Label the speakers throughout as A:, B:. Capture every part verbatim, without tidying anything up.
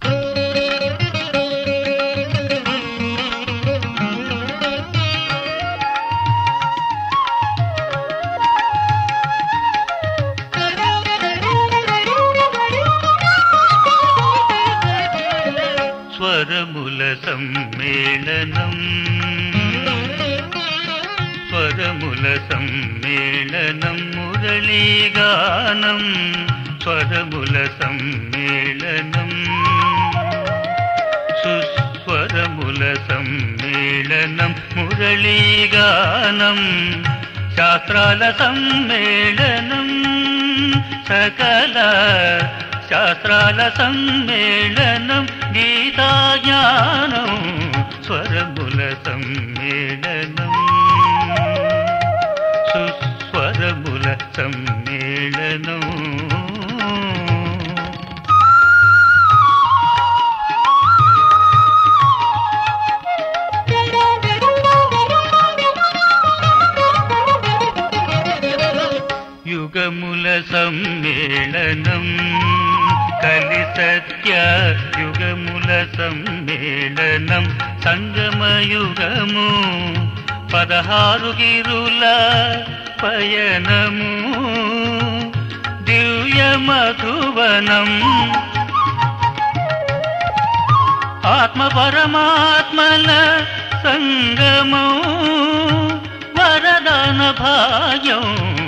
A: స్వరముల సమ్మేళనం స్వరముల సమ్మేళనం మురళీగానం స్వరముల సమ్మేళనం సుస్వరముల సమ్మేళనం మురళీగానం శాస్త్రాల సమ్మేళనం సకల శాస్త్రాల సమ్మేళనం గీతాజ్ఞానం స్వరముల సమ్మేళనం సుస్వరముల సమ్మేళనం యుగముల సమ్మేళనం కలి సత్య యుగముల సమ్మేళనం సంగమయుగము పదహారు గిరుల పయనము దివ్య మధువనం ఆత్మ పరమాత్మల సంగమం వరదాన భాగ్యం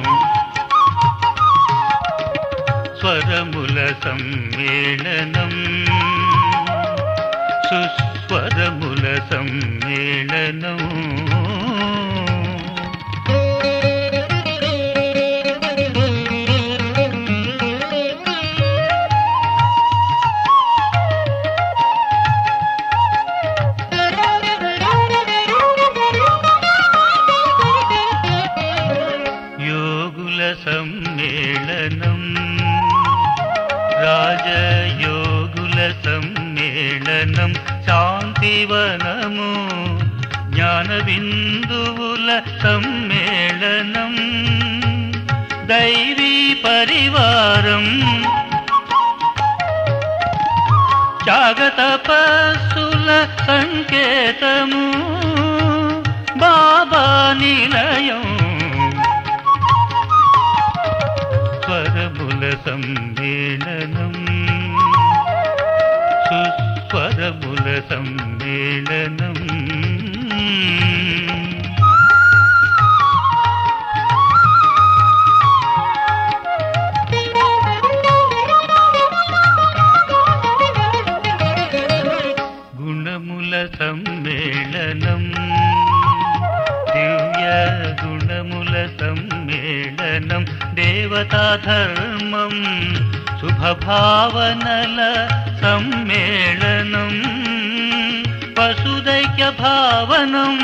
A: స్వరముల సమ్మేళనం సుస్వరముల సమ్మేళనం యోగుల సమ్మేళనం రాజయోగుల సమ్మేళనం శాంతివనము జ్ఞాన బిందువుల సమ్మేళనం దైవీ పరివారం త్యాగతపస్సుల సంకేతము బాబా నిలయం స్వరముల సమ్మేళనం సుస్వరముల సమ్మేళనం గుణముల సమ్మేళనం దివ్య గుణముల సమ్మేళనం దేవతా ధర్మం శుభభావనల సమ్మేళనం వసుదైక్య భావనం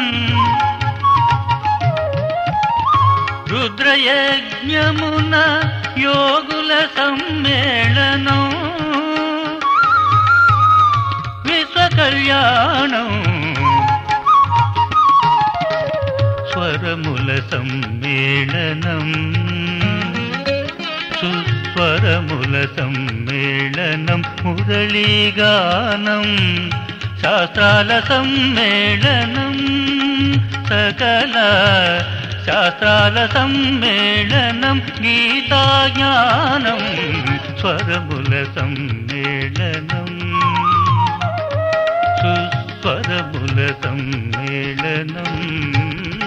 A: రుద్రయజ్ఞమున యోగుల సమ్మేళనం విశ్వకళ్యాణం స్వరముల సమ్మేళనం సుస్వరముల సమ్మేళనం మురళీగానం శాస్త్రాల సమ్మేళనం సకల శాస్త్రాల సమ్మేళనం గీతాజ్ఞానం స్వరముల సమ్మేళనం సుస్వరముల సమ్మేళనం